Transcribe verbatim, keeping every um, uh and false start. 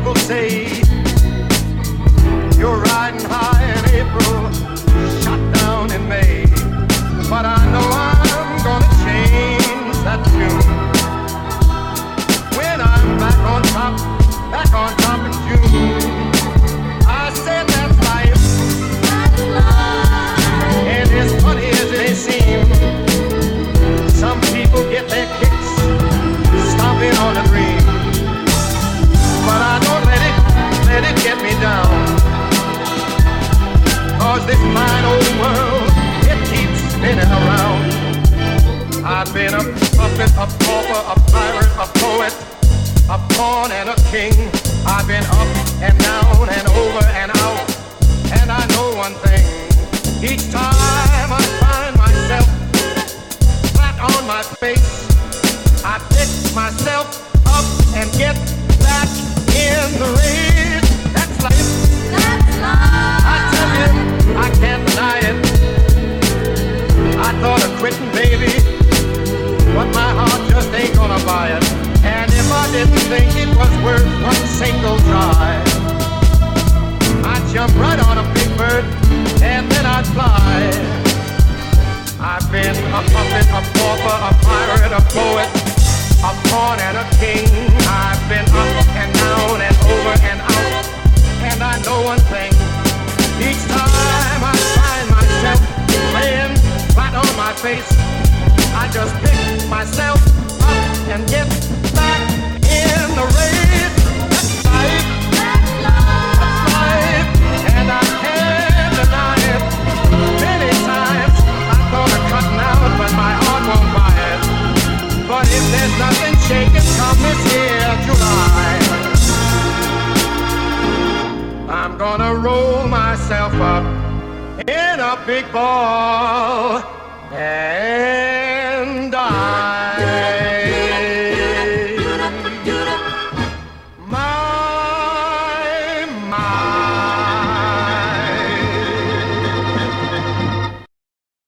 people say you're riding high in April, shot down in May. But I know I'm gonna change that tune when I'm back on top, back on top in June. I said that's life, that's life. And as funny as it may seem, some people get their kicks stomping on a dream. But I don't let it, let it get me down. Cause this fine old world, it keeps spinning around. I've been a puppet, a pauper, a pirate, a poet, a pawn and a king. I've been up and down and over and out. And I know one thing, each time I find myself flat on my face, I pick myself up and get back in the race. That's life. That's life. I tell you, I can't deny it. I thought of quitting, baby, but my heart just ain't gonna buy it. And if I didn't think it was worth one single try, I'd jump right on a big bird and then I'd fly. I've been a puppet, a pauper, a pirate, a poet, a pawn and a king. I've been up and down and over and out. And I know one thing, each time I find myself laying flat on my face, I just pick myself up and get back in the race. That's life, that's life, and I can't deny it. Many times I thought of cutting out, but my heart won't buy it. But if there's nothing shaking come this here July, I'm gonna roll myself up in a big ball. Hey.